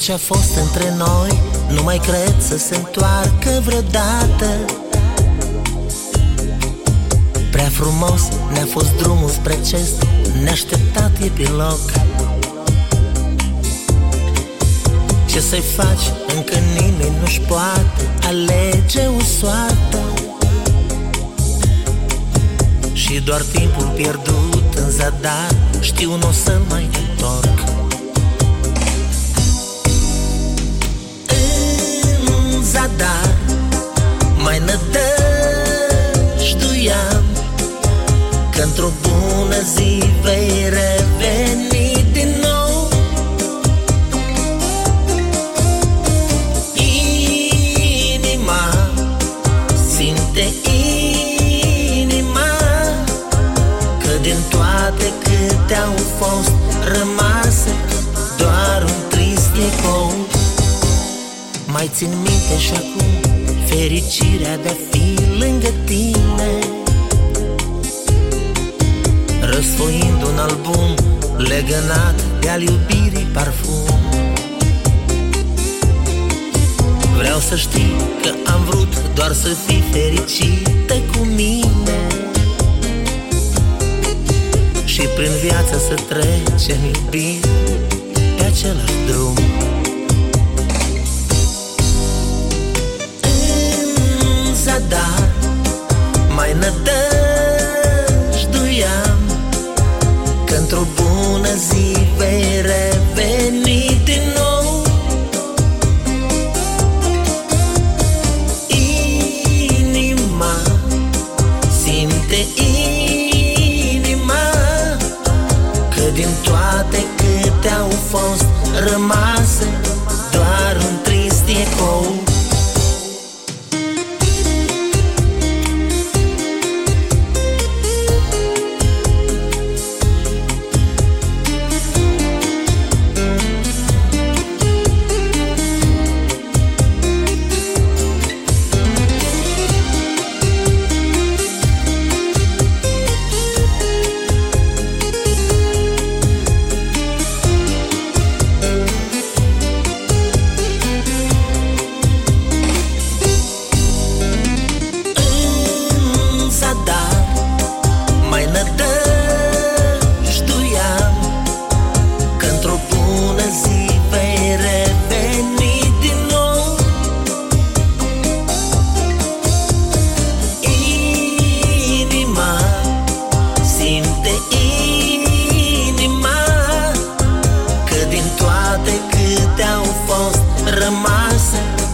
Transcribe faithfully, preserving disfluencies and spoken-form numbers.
ce-a fost între noi nu mai cred să se întoarcă vreodată. Prea frumos ne-a fost drumul spre acest neașteptat epilog. Ce să-i faci, încă nimeni nu-și poate alege o soartă. Și doar timpul pierdut în zadar știu n-o să-l mai întorc. În zadar mai nădăjduiam că într-o bună zi vei reveni din nou. Inima simte inima că din toate câte au fost rămase doar un trist ecou. Mai țin minte și acum fericirea de-a fi lângă tine, răsfoind un album legănat de-al iubirii parfum. Vreau să știi că am vrut doar să fii fericită cu mine și prin viață să trecem iubit pe același drum. În zadar mai nădăjduiam că într-o bună zi vei reveni din nou. Inima simte inima că din toate câte au fost rămase doar un trist ecou. Rămase